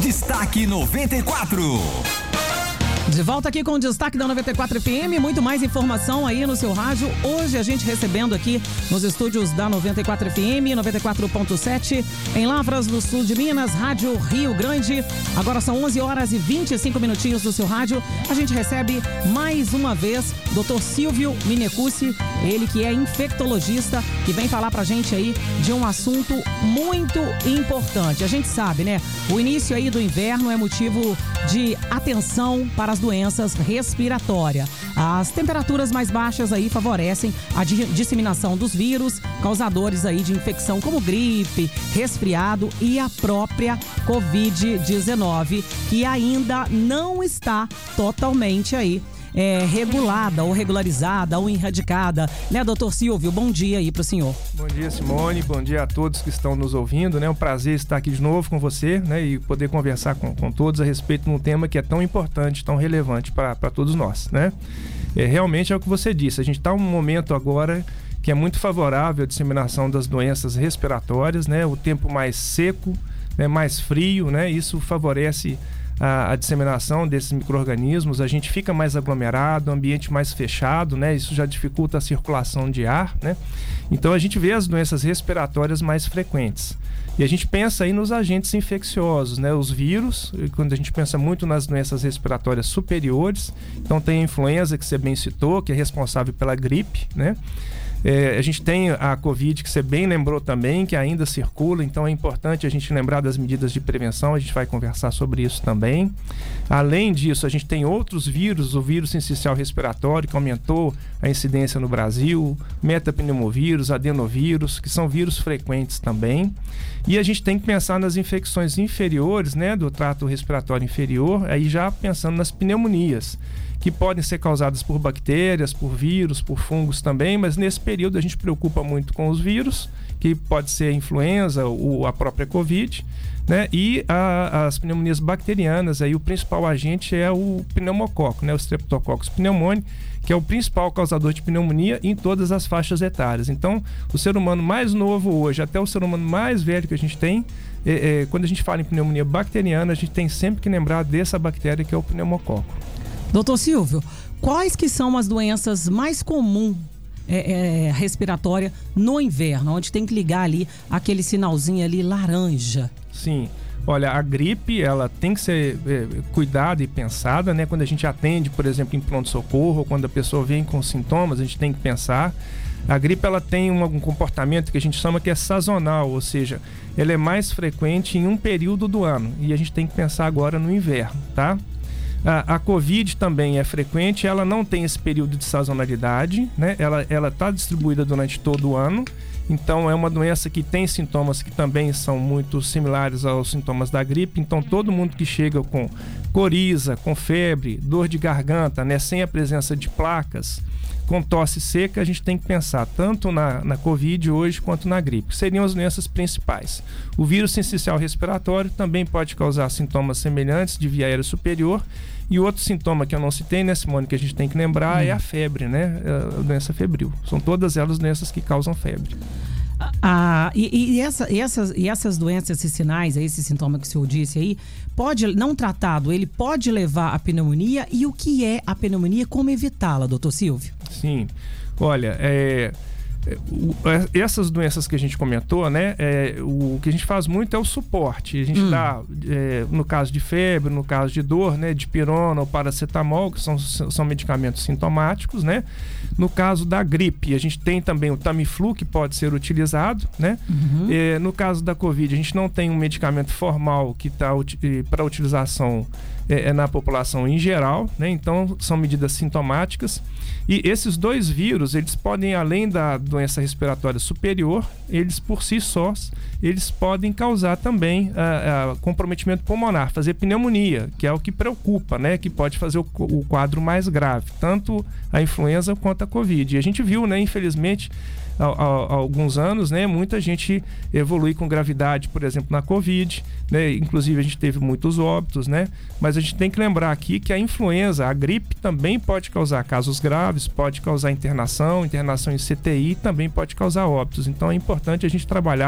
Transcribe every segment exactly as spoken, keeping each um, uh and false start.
Destaque noventa e quatro. De volta aqui com o Destaque da noventa e quatro F M, muito mais informação aí no seu rádio. Hoje a gente recebendo aqui nos estúdios da noventa e quatro F M, noventa e quatro ponto sete, em Lavras, no sul de Minas, Rádio Rio Grande. Agora são onze horas e vinte e cinco minutinhos do seu rádio. A gente recebe mais uma vez doutor Silvio Minecucci, ele que é infectologista, que vem falar pra gente aí de um assunto muito importante. A gente sabe, né? O início aí do inverno é motivo de atenção para as doenças respiratórias. As temperaturas mais baixas aí favorecem a disseminação dos vírus causadores aí de infecção como gripe, resfriado e a própria covid dezenove, que ainda não está totalmente aí É, regulada ou regularizada ou erradicada, né, doutor Silvio? Bom dia aí pro senhor. Bom dia, Simone, bom dia a todos que estão nos ouvindo, né, é um prazer estar aqui de novo com você, né, e poder conversar com, com todos a respeito de um tema que é tão importante, tão relevante para todos nós, né. É, realmente é o que você disse, a gente está num momento agora que é muito favorável à disseminação das doenças respiratórias, né, o tempo mais seco, né, mais frio, né, isso favorece A, a disseminação desses micro-organismos, a gente fica mais aglomerado, ambiente mais fechado, né? Isso já dificulta a circulação de ar, né? Então a gente vê as doenças respiratórias mais frequentes. E a gente pensa aí nos agentes infecciosos, né? Os vírus, quando a gente pensa muito nas doenças respiratórias superiores, então tem a influenza, que você bem citou, que é responsável pela gripe, né? É, a gente tem a Covid, que você bem lembrou também, que ainda circula, então é importante a gente lembrar das medidas de prevenção, a gente vai conversar sobre isso também. Além disso, a gente tem outros vírus, o vírus sincicial respiratório, que aumentou a incidência no Brasil, metapneumovírus, adenovírus, que são vírus frequentes também. E a gente tem que pensar nas infecções inferiores, né, do trato respiratório inferior, aí já pensando nas pneumonias, que podem ser causadas por bactérias, por vírus, por fungos também, mas nesse período a gente preocupa muito com os vírus, que pode ser a influenza ou a própria Covid, né? E a, as pneumonias bacterianas, aí o principal agente é o pneumococo, né? O Streptococcus pneumoniae, que é o principal causador de pneumonia em todas as faixas etárias. Então, o ser humano mais novo hoje, até o ser humano mais velho que a gente tem, é, é, quando a gente fala em pneumonia bacteriana, a gente tem sempre que lembrar dessa bactéria que é o pneumococo. Doutor Silvio, quais que são as doenças mais comuns é, é, respiratória no inverno, onde tem que ligar ali aquele sinalzinho ali laranja? Sim, olha, a gripe, ela tem que ser é, cuidada e pensada, né? Quando a gente atende, por exemplo, em pronto-socorro, quando a pessoa vem com sintomas, a gente tem que pensar. A gripe, ela tem um, um comportamento que a gente chama que é sazonal, ou seja, ela é mais frequente em um período do ano, e a gente tem que pensar agora no inverno, tá? A, a Covid também é frequente, ela não tem esse período de sazonalidade, né? Ela ela está distribuída durante todo o ano, então é uma doença que tem sintomas que também são muito similares aos sintomas da gripe. Então todo mundo que chega com coriza, com febre, dor de garganta, né? Sem a presença de placas, com tosse seca, a gente tem que pensar tanto na, na Covid hoje quanto na gripe, que seriam as doenças principais. O vírus sincicial respiratório também pode causar sintomas semelhantes de via aérea superior. E outro sintoma que eu não citei, né, Simone, que a gente tem que lembrar hum. é a febre, né? A doença febril. São todas elas doenças que causam febre. Ah, e, e, essa, e, essas, e essas doenças, esses sinais, esse sintoma que o senhor disse aí, pode, não tratado, ele pode levar à pneumonia. E o que é a pneumonia? Como evitá-la, doutor Silvio? Sim, olha, é... essas doenças que a gente comentou, né, é, o que a gente faz muito é o suporte. A gente hum. dá, é, no caso de febre, no caso de dor, né, dipirona ou paracetamol, que são, são medicamentos sintomáticos, né. No caso da gripe, a gente tem também o Tamiflu, que pode ser utilizado, né. Uhum. É, no caso da Covid, a gente não tem um medicamento formal que está para utilização é, é na população em geral, né, então são medidas sintomáticas. E esses dois vírus, eles podem, além da doença respiratória superior, eles por si sós, eles podem causar também uh, uh, comprometimento pulmonar, fazer pneumonia, que é o que preocupa, né? Que pode fazer o, o quadro mais grave, tanto a influenza quanto a Covid. E a gente viu, né, infelizmente, há, há, há alguns anos, né, muita gente evolui com gravidade, por exemplo, na Covid, né? Inclusive a gente teve muitos óbitos, né? Mas a gente tem que lembrar aqui que a influenza, a gripe também pode causar casos graves, pode causar internação, internação em C T I, também pode causar óbitos. Então é importante a gente trabalhar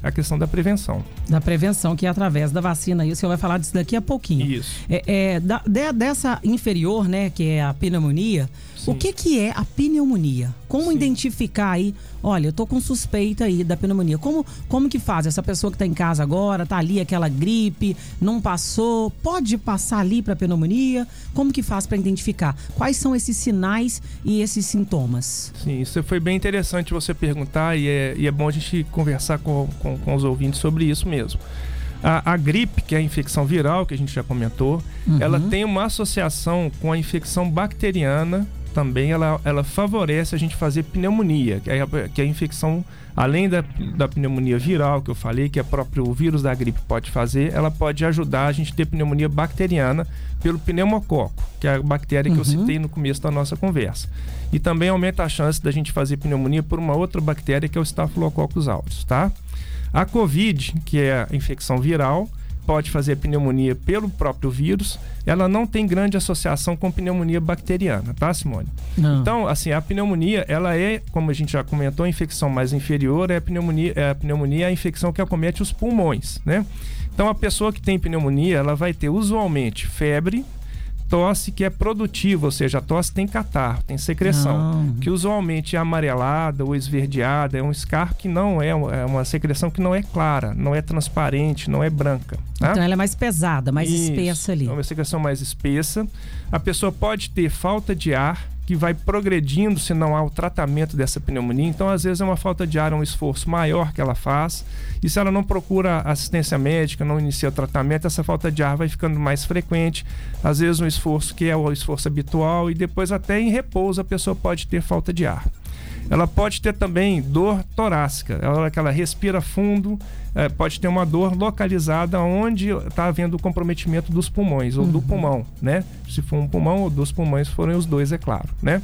a questão da prevenção. Da prevenção, que é através da vacina, e o senhor vai falar disso daqui a pouquinho. Isso. É, é, da, de, dessa inferior, né, que é a pneumonia, sim. O que que é a pneumonia? Como sim. identificar aí, olha, eu tô com suspeita aí da pneumonia. Como, como que faz? Essa pessoa que tá em casa agora, tá ali aquela gripe, não passou, pode passar ali para pneumonia? Como que faz para identificar? Quais são esses sinais e esses sintomas? Sim, isso foi bem interessante você perguntar e é, e é bom a gente conversar com, com, com os ouvintes sobre isso mesmo. A, a gripe, que é a infecção viral, que a gente já comentou, uhum. ela tem uma associação com a infecção bacteriana. Também ela, ela favorece a gente fazer pneumonia, que é, que é a infecção, além da, da pneumonia viral, que eu falei, que é próprio o vírus da gripe pode fazer, ela pode ajudar a gente a ter pneumonia bacteriana pelo pneumococo, que é a bactéria que uhum. eu citei no começo da nossa conversa. E também aumenta a chance da gente fazer pneumonia por uma outra bactéria, que é o Staphylococcus aureus, tá? A COVID, que é a infecção viral, pode fazer pneumonia pelo próprio vírus, ela não tem grande associação com pneumonia bacteriana, tá, Simone? Não. Então, assim, a pneumonia, ela é, como a gente já comentou, a infecção mais inferior, é a pneumonia, é a pneumonia é a infecção que acomete os pulmões, né? Então, a pessoa que tem pneumonia, ela vai ter usualmente febre, tosse que é produtiva, ou seja, a tosse tem catarro, tem secreção, não. que usualmente é amarelada ou esverdeada, é um escarro que não é, é uma secreção que não é clara, não é transparente, não é branca. Tá? Então ela é mais pesada, mais Isso, espessa ali. É uma secreção mais espessa. A pessoa pode ter falta de ar, que vai progredindo se não há o tratamento dessa pneumonia. Então, às vezes, é uma falta de ar, é um esforço maior que ela faz. E se ela não procura assistência médica, não inicia o tratamento, essa falta de ar vai ficando mais frequente. Às vezes, um esforço que é o esforço habitual e depois até em repouso a pessoa pode ter falta de ar. Ela pode ter também dor torácica, a hora que ela respira fundo, é, pode ter uma dor localizada onde está havendo o comprometimento dos pulmões, ou uhum. do pulmão, né? Se for um pulmão ou dos pulmões, forem os dois, é claro, né?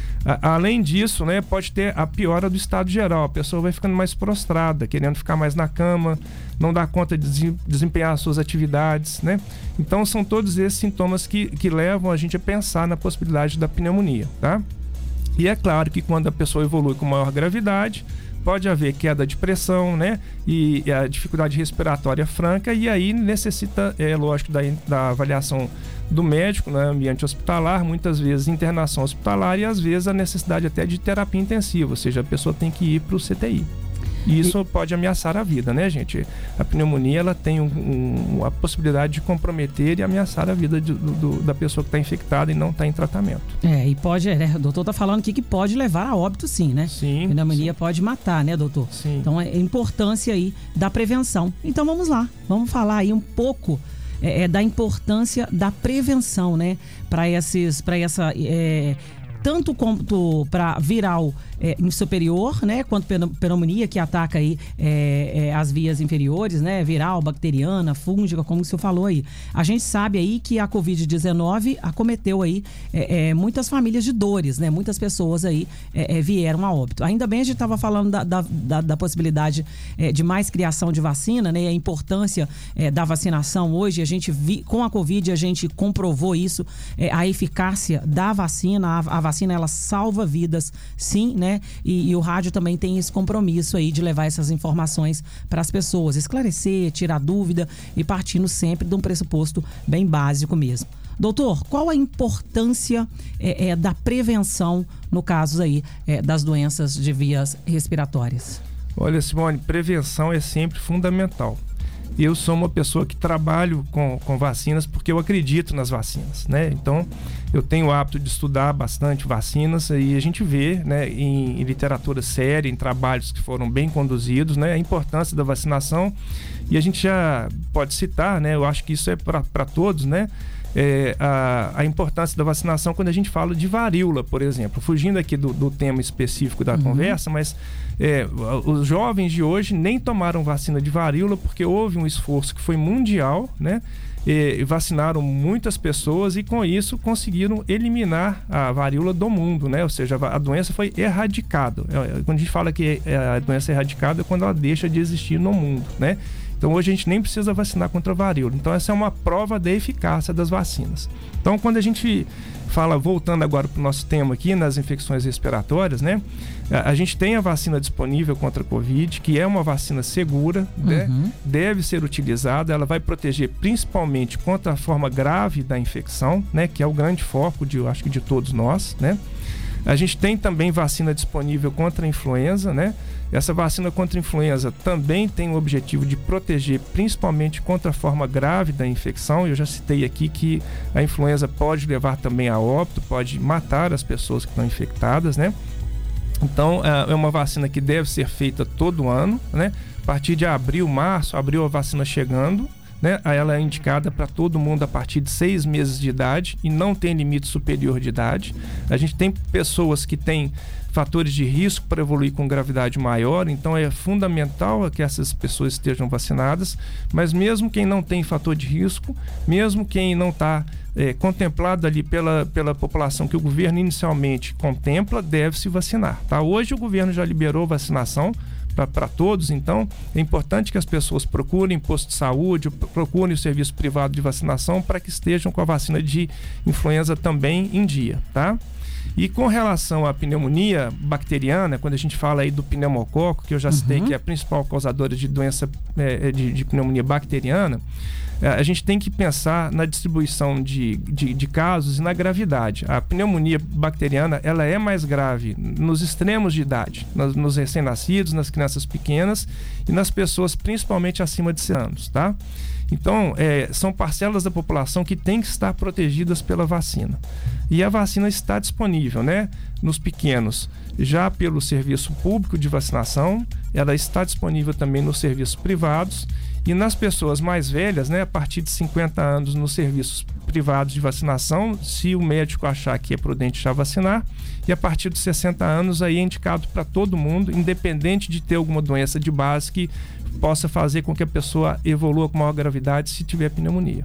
A, além disso, né, pode ter a piora do estado geral, a pessoa vai ficando mais prostrada, querendo ficar mais na cama, não dá conta de desempenhar as suas atividades, né? Então, são todos esses sintomas que, que levam a gente a pensar na possibilidade da pneumonia, tá? E é claro que quando a pessoa evolui com maior gravidade, pode haver queda de pressão, né? E, e a dificuldade respiratória franca, e aí necessita, é lógico, da, da avaliação do médico, né? Ambiente hospitalar, muitas vezes internação hospitalar e às vezes a necessidade até de terapia intensiva, ou seja, a pessoa tem que ir para o C T I. E isso e... pode ameaçar a vida, né, gente? A pneumonia, ela tem um, um, a possibilidade de comprometer e ameaçar a vida de, do, da pessoa que está infectada e não está em tratamento. É, e pode, né, o doutor está falando aqui que pode levar a óbito sim, né? Sim. A pneumonia sim. pode matar, né, doutor? Sim. Então, é a importância aí da prevenção. Então, vamos lá, vamos falar aí um pouco é, é, da importância da prevenção, né? Para esses, para essa... É, tanto quanto para viral é, superior, né, quanto pneumonia que ataca aí é, é, as vias inferiores, né, viral, bacteriana, fúngica, como o senhor falou aí. A gente sabe aí que a covid dezenove acometeu aí é, é, muitas famílias de dores, né, muitas pessoas aí é, é, vieram a óbito. Ainda bem a gente estava falando da, da, da, da possibilidade é, de mais criação de vacina, né, e a importância é, da vacinação hoje. A gente vi, com a Covid a gente comprovou isso, é, a eficácia da vacina, a, a vacina ela salva vidas, sim, né? E, e o rádio também tem esse compromisso aí de levar essas informações para as pessoas, esclarecer, tirar dúvida e partindo sempre de um pressuposto bem básico mesmo. Doutor, qual a importância é, é, da prevenção no caso aí é, das doenças de vias respiratórias? Olha, Simone, prevenção é sempre fundamental. Eu sou uma pessoa que trabalho com, com vacinas porque eu acredito nas vacinas, né? Então, eu tenho o hábito de estudar bastante vacinas e a gente vê, né, em, em literatura séria, em trabalhos que foram bem conduzidos, né, a importância da vacinação. E a gente já pode citar, né, eu acho que isso é para todos, né? É, a, a importância da vacinação quando a gente fala de varíola, por exemplo, fugindo aqui do, do tema específico da uhum. conversa, mas é, os jovens de hoje nem tomaram vacina de varíola porque houve um esforço que foi mundial, né? E vacinaram muitas pessoas e com isso conseguiram eliminar a varíola do mundo, né? Ou seja, a doença foi erradicada. Quando a gente fala que a doença é erradicada é quando ela deixa de existir no mundo, né? Então hoje a gente nem precisa vacinar contra a varíola. Então essa é uma prova da eficácia das vacinas. Então quando a gente fala, voltando agora para o nosso tema aqui, nas infecções respiratórias, né? A gente tem a vacina disponível contra a Covid, que é uma vacina segura, uhum. né? Deve ser utilizada, ela vai proteger principalmente contra a forma grave da infecção, né? Que é o grande foco, de, eu acho que de todos nós, né? A gente tem também vacina disponível contra a influenza, né? Essa vacina contra a influenza também tem o objetivo de proteger principalmente contra a forma grave da infecção. Eu já citei aqui que a influenza pode levar também a óbito, pode matar as pessoas que estão infectadas, né? Então, é uma vacina que deve ser feita todo ano, né? A partir de abril, março, abril a vacina chegando, né? Ela é indicada para todo mundo a partir de seis meses de idade e não tem limite superior de idade. A gente tem pessoas que têm fatores de risco para evoluir com gravidade maior, então é fundamental que essas pessoas estejam vacinadas, mas mesmo quem não tem fator de risco, mesmo quem não está é, contemplado ali pela, pela população que o governo inicialmente contempla, deve se vacinar, tá? Hoje o governo já liberou vacinação para todos, então é importante que as pessoas procurem posto de saúde, procurem o serviço privado de vacinação para que estejam com a vacina de influenza também em dia, tá? E com relação à pneumonia bacteriana, quando a gente fala aí do pneumococo, que eu já citei uhum. que é a principal causadora de doença é, de, de pneumonia bacteriana, é, a gente tem que pensar na distribuição de, de, de casos e na gravidade. A pneumonia bacteriana, ela é mais grave nos extremos de idade, nos, nos recém-nascidos, nas crianças pequenas e nas pessoas principalmente acima de sessenta anos, tá? Então, é, são parcelas da população que têm que estar protegidas pela vacina. E a vacina está disponível, né, nos pequenos, já pelo serviço público de vacinação, ela está disponível também nos serviços privados e nas pessoas mais velhas, né, a partir de cinquenta anos nos serviços privados de vacinação, se o médico achar que é prudente já vacinar, e a partir dos sessenta anos aí é indicado para todo mundo, independente de ter alguma doença de base que possa fazer com que a pessoa evolua com maior gravidade se tiver pneumonia.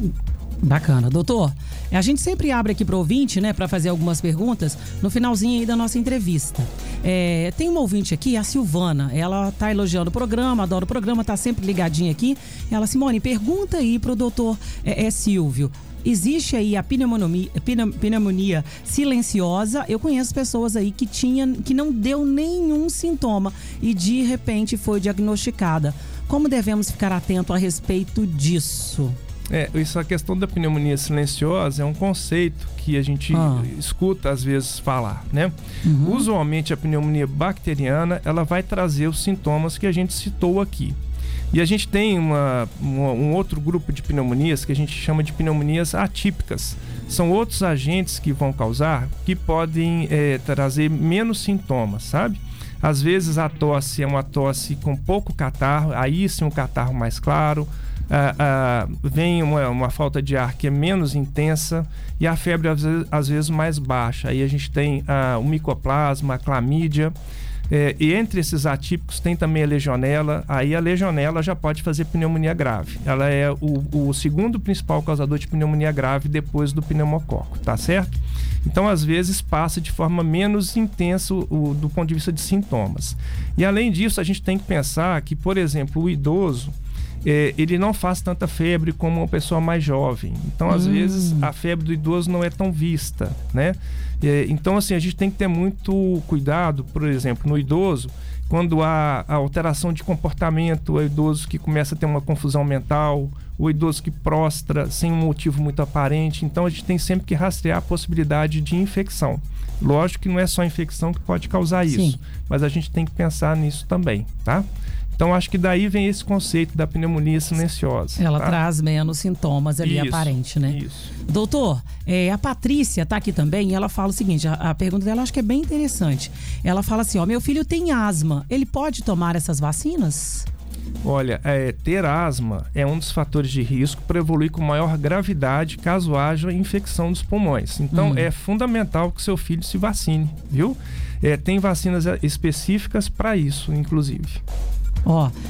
Bacana. Doutor, a gente sempre abre aqui para o ouvinte, né, para fazer algumas perguntas no finalzinho aí da nossa entrevista. É, tem uma ouvinte aqui, a Silvana, ela tá elogiando o programa, adora o programa, tá sempre ligadinha aqui. Ela, Simone, pergunta aí pro doutor é, é, Silvio, existe aí a pneumonia, pneumonia silenciosa? Eu conheço pessoas aí que, tinha, que não deu nenhum sintoma e de repente foi diagnosticada. Como devemos ficar atento a respeito disso? É, isso, a questão da pneumonia silenciosa é um conceito que a gente ah. escuta às vezes falar, né? Uhum. Usualmente a pneumonia bacteriana, ela vai trazer os sintomas que a gente citou aqui. E a gente tem uma, uma, um outro grupo de pneumonias que a gente chama de pneumonias atípicas. São outros agentes que vão causar, que podem é, trazer menos sintomas, sabe? Às vezes a tosse é uma tosse com pouco catarro, aí sim um catarro mais claro. Ah, ah, vem uma, uma falta de ar que é menos intensa e a febre às vezes, às vezes mais baixa. Aí a gente tem ah, o micoplasma, a clamídia. É, e entre esses atípicos tem também a legionela. Aí a legionela já pode fazer pneumonia grave. Ela é o, o segundo principal causador de pneumonia grave depois do pneumococo, tá certo? Então, às vezes, passa de forma menos intensa o, do ponto de vista de sintomas. E além disso, a gente tem que pensar que, por exemplo, o idoso, É, ele não faz tanta febre como uma pessoa mais jovem. Então, às hum. vezes, a febre do idoso não é tão vista, né? É, então, assim, a gente tem que ter muito cuidado, por exemplo, no idoso, quando há a alteração de comportamento, o idoso que começa a ter uma confusão mental, o idoso que prostra sem um motivo muito aparente. Então, a gente tem sempre que rastrear a possibilidade de infecção. Lógico que não é só a infecção que pode causar isso, Sim. mas a gente tem que pensar nisso também, tá? Então, acho que daí vem esse conceito da pneumonia silenciosa. Ela tá? traz menos sintomas ali isso, aparente, né? Isso. Doutor, é, a Patrícia tá aqui também e ela fala o seguinte, a, a pergunta dela eu acho que é bem interessante. Ela fala assim, ó, meu filho tem asma, ele pode tomar essas vacinas? Olha, é, ter asma é um dos fatores de risco para evoluir com maior gravidade caso haja infecção dos pulmões. Então, hum. é fundamental que seu filho se vacine, viu? É, tem vacinas específicas para isso, inclusive. Ó,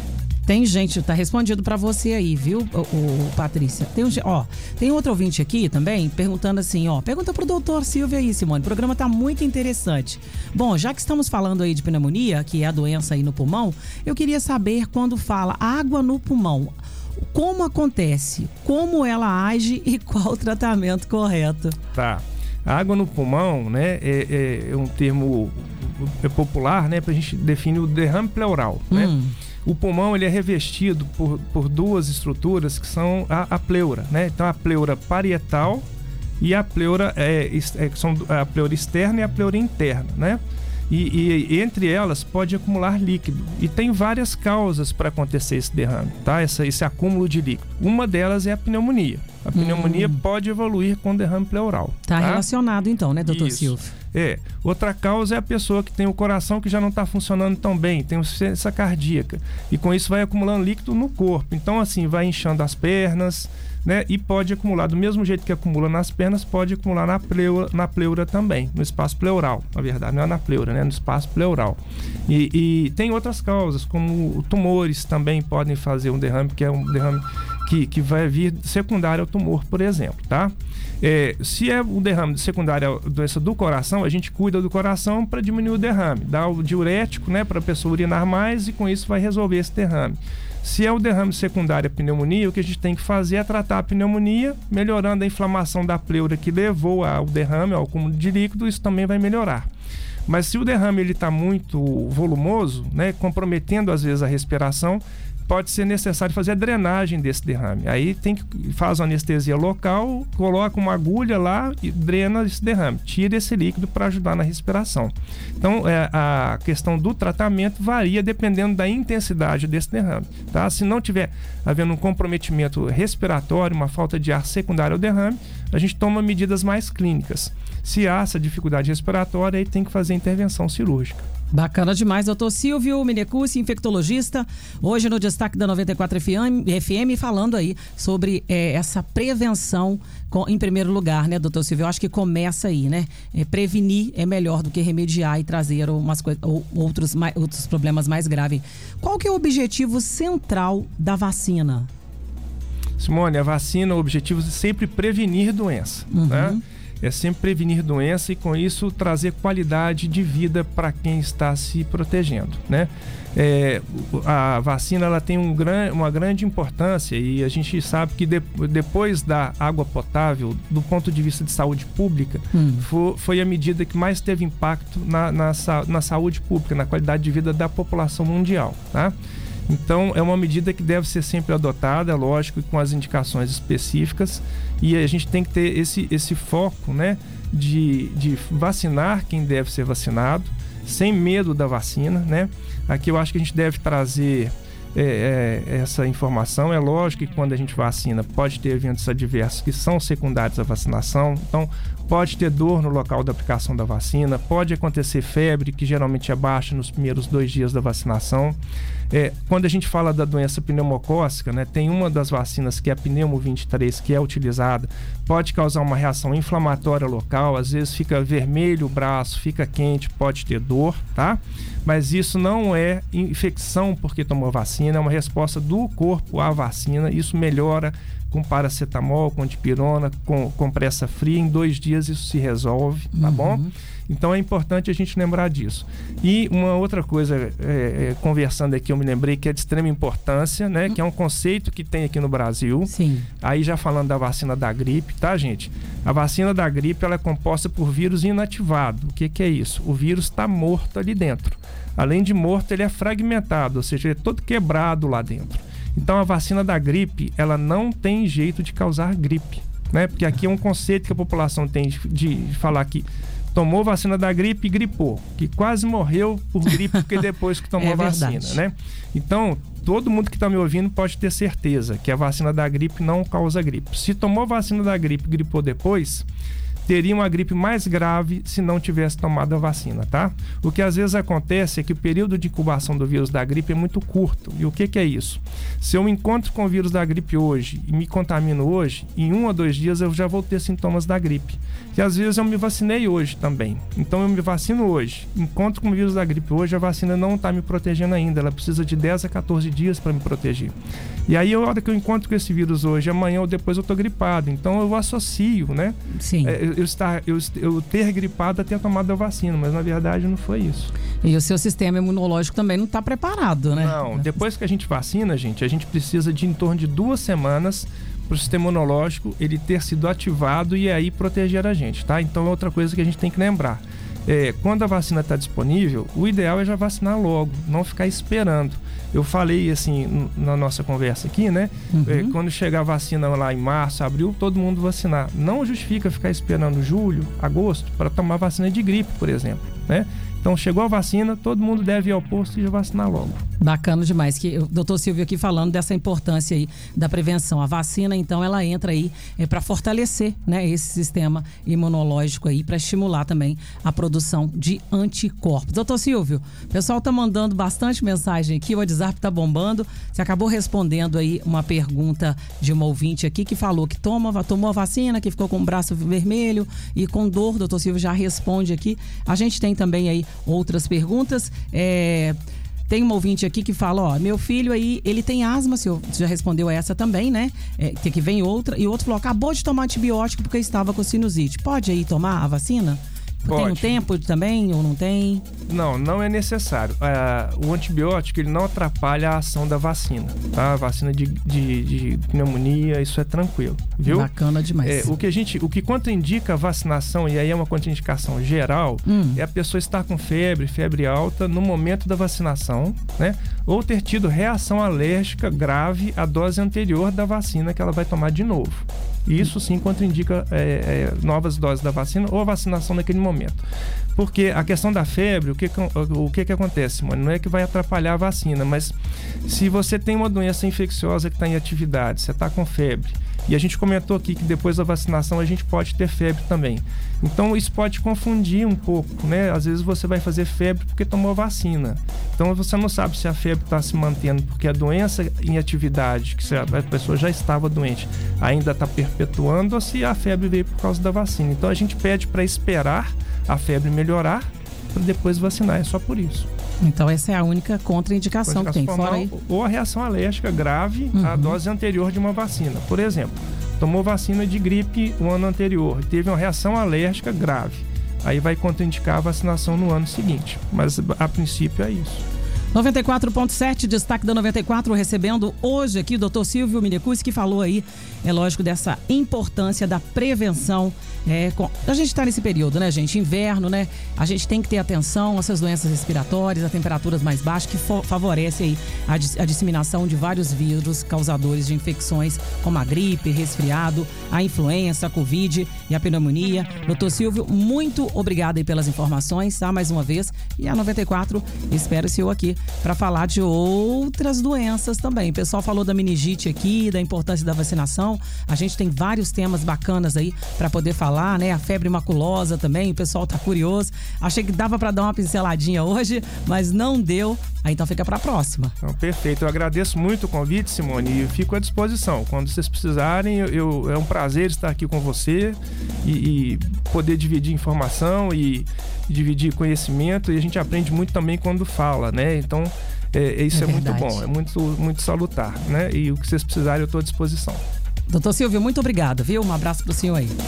Tem gente, tá respondido para você aí, viu, o, o Patrícia? Tem, um, ó, tem outro ouvinte aqui também perguntando assim, ó, pergunta pro doutor Silvio aí, Simone, o programa tá muito interessante. Bom, já que estamos falando aí de pneumonia, que é a doença aí no pulmão, eu queria saber quando fala água no pulmão, como acontece, como ela age e qual o tratamento correto? Tá. A água no pulmão, né, é, é um termo é popular, né, pra gente definir o derrame pleural, né? Hum. O pulmão, ele é revestido por, por duas estruturas que são a, a pleura, né? Então, a pleura parietal e a pleura, é, é, são a pleura externa e a pleura interna, né? E, e entre elas pode acumular líquido. E tem várias causas para acontecer esse derrame, tá? Essa, esse acúmulo de líquido. Uma delas é a pneumonia. A pneumonia hum. pode evoluir com derrame pleural. Tá, tá relacionado então, né, doutor Isso. Silvio? É. Outra causa é a pessoa que tem o coração que já não está funcionando tão bem, tem insuficiência cardíaca. E com isso vai acumulando líquido no corpo. Então, assim, vai inchando as pernas, né? E pode acumular, do mesmo jeito que acumula nas pernas, pode acumular na pleura, na pleura também, no espaço pleural, na verdade, não é na pleura, né? No espaço pleural. E, e tem outras causas, como tumores também podem fazer um derrame, que é um derrame que, que vai vir secundário ao tumor, por exemplo, tá? É, se é o derrame secundário à doença do coração, a gente cuida do coração para diminuir o derrame, dá o diurético, né, para a pessoa urinar mais e com isso vai resolver esse derrame. Se é o derrame secundário à pneumonia, o que a gente tem que fazer é tratar a pneumonia, melhorando a inflamação da pleura que levou ao derrame, ao acúmulo de líquido, isso também vai melhorar. Mas se o derrame está muito volumoso, né, comprometendo às vezes a respiração, pode ser necessário fazer a drenagem desse derrame. Aí tem que faz uma anestesia local, coloca uma agulha lá e drena esse derrame, tira esse líquido para ajudar na respiração. Então, é, a questão do tratamento varia dependendo da intensidade desse derrame, tá? Se não tiver havendo um comprometimento respiratório, uma falta de ar secundário ao derrame, a gente toma medidas mais clínicas. Se há essa dificuldade respiratória, aí tem que fazer intervenção cirúrgica. Bacana demais, doutor Silvio Menecuzzi, infectologista, hoje no Destaque da noventa e quatro F M, falando aí sobre é, essa prevenção com, em primeiro lugar, né, doutor Silvio? Eu acho que começa aí, né? É, prevenir é melhor do que remediar e trazer umas coisas, ou, outros, mais, outros problemas mais graves. Qual que é o objetivo central da vacina? Simone, a vacina, o objetivo é sempre prevenir doença, uhum. né? É sempre prevenir doença e com isso trazer qualidade de vida para quem está se protegendo, né? É, a vacina ela tem um gran, uma grande importância e a gente sabe que de, depois da água potável, do ponto de vista de saúde pública, hum. foi, foi a medida que mais teve impacto na, na, na saúde pública, na qualidade de vida da população mundial, tá? Então, é uma medida que deve ser sempre adotada, lógico, com as indicações específicas. E a gente tem que ter esse, esse foco, né, de, de vacinar quem deve ser vacinado, sem medo da vacina, né? Aqui eu acho que a gente deve trazer é, é, essa informação. É lógico que quando a gente vacina, pode ter eventos adversos que são secundários à vacinação. Então, pode ter dor no local da aplicação da vacina, pode acontecer febre, que geralmente é baixa nos primeiros dois dias da vacinação. É, quando a gente fala da doença pneumocócica, né, tem uma das vacinas que é a Pneumo vinte e três, que é utilizada, pode causar uma reação inflamatória local, às vezes fica vermelho o braço, fica quente, pode ter dor, tá? Mas isso não é infecção porque tomou vacina, é uma resposta do corpo à vacina, isso melhora com paracetamol, com dipirona, com compressa fria, em dois dias isso se resolve, tá uhum. bom? Então é importante a gente lembrar disso. E uma outra coisa, é, é, conversando aqui, eu me lembrei que é de extrema importância, né? Que é um conceito que tem aqui no Brasil. Sim. Aí já falando da vacina da gripe, tá, gente? A vacina da gripe, ela é composta por vírus inativado. O que que é isso? O vírus está morto ali dentro. Além de morto, ele é fragmentado, ou seja, ele é todo quebrado lá dentro. Então a vacina da gripe, ela não tem jeito de causar gripe, né? Porque aqui é um conceito que a população tem de, de falar que tomou vacina da gripe e gripou, que quase morreu por gripe porque depois que tomou é a vacina, verdade. né? Então, todo mundo que está me ouvindo pode ter certeza que a vacina da gripe não causa gripe. Se tomou vacina da gripe e gripou depois, teria uma gripe mais grave se não tivesse tomado a vacina, tá? O que às vezes acontece é que o período de incubação do vírus da gripe é muito curto. E o que que é isso? Se eu me encontro com o vírus da gripe hoje e me contamino hoje, em um ou dois dias eu já vou ter sintomas da gripe. E às vezes eu me vacinei hoje também. Então eu me vacino hoje, encontro com o vírus da gripe hoje, a vacina não está me protegendo ainda. Ela precisa de dez a quatorze dias para me proteger. E aí a hora que eu encontro com esse vírus hoje, amanhã ou depois eu estou gripado. Então eu associo, né? Sim. É, eu, estar, eu, eu ter gripado a ter tomado a vacina, mas na verdade não foi isso. E o seu sistema imunológico também não está preparado, né? Não, depois que a gente vacina, gente, a gente precisa de em torno de duas semanas para o sistema imunológico ele ter sido ativado e aí proteger a gente, tá? Então é outra coisa que a gente tem que lembrar. É, quando a vacina está disponível, o ideal é já vacinar logo, não ficar esperando. Eu falei assim na nossa conversa aqui, né? Uhum. É, quando chegar a vacina lá em março, abril, todo mundo vacinar. Não justifica ficar esperando julho, agosto para tomar vacina de gripe, por exemplo, né? Então chegou a vacina, todo mundo deve ir ao posto e já vacinar logo. Bacana demais, que o doutor Silvio aqui falando dessa importância aí da prevenção. A vacina, então, ela entra aí é, para fortalecer, né, esse sistema imunológico aí, para estimular também a produção de anticorpos. Doutor Silvio, o pessoal tá mandando bastante mensagem aqui, o WhatsApp tá bombando. Você acabou respondendo aí uma pergunta de uma ouvinte aqui que falou que toma, tomou a vacina, que ficou com o braço vermelho e com dor. Doutor Silvio já responde aqui. A gente tem também aí outras perguntas. É... Tem uma ouvinte aqui que fala, ó, meu filho aí, ele tem asma, o senhor já respondeu a essa também, né? É, que vem outra, e o outro falou, acabou de tomar antibiótico porque estava com sinusite. Pode aí tomar a vacina? Pode. Tem um tempo também ou não tem? Não, não é necessário. Uh, o antibiótico ele não atrapalha a ação da vacina, tá? A vacina de, de, de pneumonia, isso é tranquilo, viu? Bacana demais. É, o que a gente, o que contraindica a vacinação, e aí é uma contraindicação geral, hum. é a pessoa estar com febre, febre alta no momento da vacinação, né? Ou ter tido reação alérgica grave à dose anterior da vacina que ela vai tomar de novo. Isso sim contraindica é, é, novas doses da vacina ou a vacinação naquele momento. Porque a questão da febre, o que, o que, que acontece, mano? Não é que vai atrapalhar a vacina, mas se você tem uma doença infecciosa que está em atividade, você está com febre, e a gente comentou aqui que depois da vacinação a gente pode ter febre também. Então isso pode confundir um pouco, né? Às vezes você vai fazer febre porque tomou vacina. Então você não sabe se a febre está se mantendo porque a doença em atividade, que a pessoa já estava doente, ainda está perpetuando, ou se a febre veio por causa da vacina. Então a gente pede para esperar a febre melhorar para depois vacinar, é só por isso. Então essa é a única contraindicação que tem. Fora aí... Ou a reação alérgica grave uhum. à dose anterior de uma vacina. Por exemplo, tomou vacina de gripe o ano anterior, teve uma reação alérgica grave. Aí vai contraindicar a vacinação no ano seguinte. Mas a princípio é isso. noventa e quatro ponto sete, destaque da noventa e quatro, recebendo hoje aqui o doutor Silvio Minecus, que falou aí, é lógico, dessa importância da prevenção. É, com... A gente está nesse período, né, gente? Inverno, né? A gente tem que ter atenção a essas doenças respiratórias, a temperaturas mais baixas, que fo- favorece aí a, dis- a disseminação de vários vírus causadores de infecções, como a gripe, resfriado, a influenza, a Covid e a pneumonia. doutor Silvio, muito obrigado aí pelas informações, tá? Mais uma vez. E a noventa e quatro espera o senhor aqui para falar de outras doenças também. O pessoal falou da meningite aqui, da importância da vacinação. A gente tem vários temas bacanas aí para poder falar, né? A febre maculosa também, o pessoal tá curioso. Achei que dava para dar uma pinceladinha hoje, mas não deu. Aí então fica para a próxima. Então, perfeito. Eu agradeço muito o convite, Simone, e fico à disposição. Quando vocês precisarem, eu, eu, é um prazer estar aqui com você e, e poder dividir informação e, e dividir conhecimento. E a gente aprende muito também quando fala, né? Então, é, isso é, é muito bom, é muito, muito salutar, né? E o que vocês precisarem, eu estou à disposição. doutor Silvio, muito obrigado, viu? Um abraço para o senhor aí.